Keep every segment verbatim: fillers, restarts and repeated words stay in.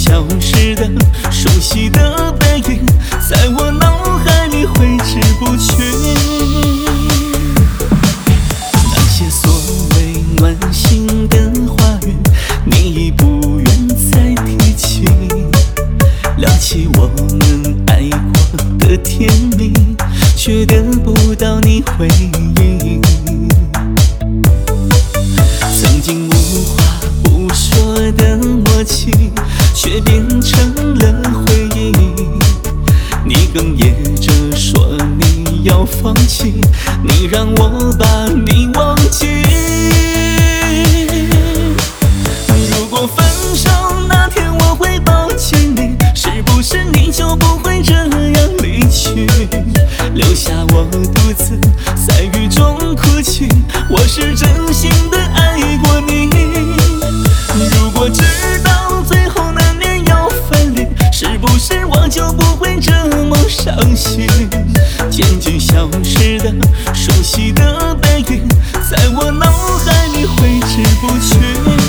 消失的熟悉的背影，在我脑海里挥之不去。那些所谓暖心的话语，你已不愿再提起。聊起我们爱过的甜蜜，却得不到你回应。曾经无话不说的默契，却变成了回忆。你哽咽着说你要放弃，你让我把你忘记。如果分手那天我会抱紧你，是不是你就不会这样离去，留下我独自在雨中哭泣？我是真心的爱过你。如果知道最后难免要分离，是不是我就不会这么伤心？渐渐消失的熟悉的背影，在我脑海里挥之不去。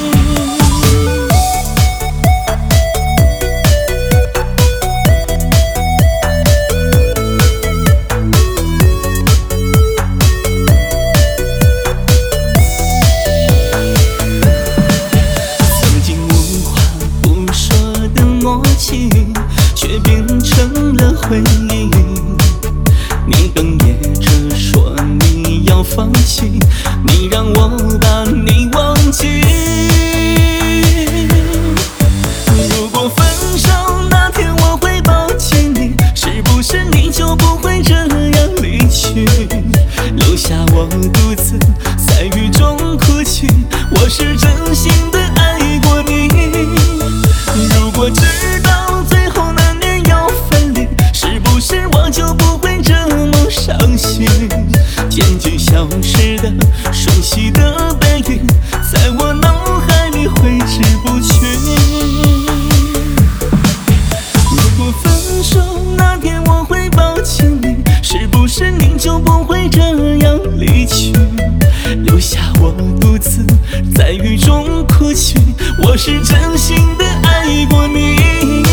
却变成了回忆。你哽咽着说你要放弃，你让我把你忘记。如果分手那天我会抱紧你，是不是你就不会这样离去，留下我独自在雨中哭泣？我是真心的爱过你。如果知道最后难免要分离，是不是我就不会这么伤心？渐渐消失的熟悉的背影，在我脑海里挥之不去。如果分手那天我会抱紧你，是不是你就不会这样离去，留下我独自在雨中哭泣？我是真心的爱过你。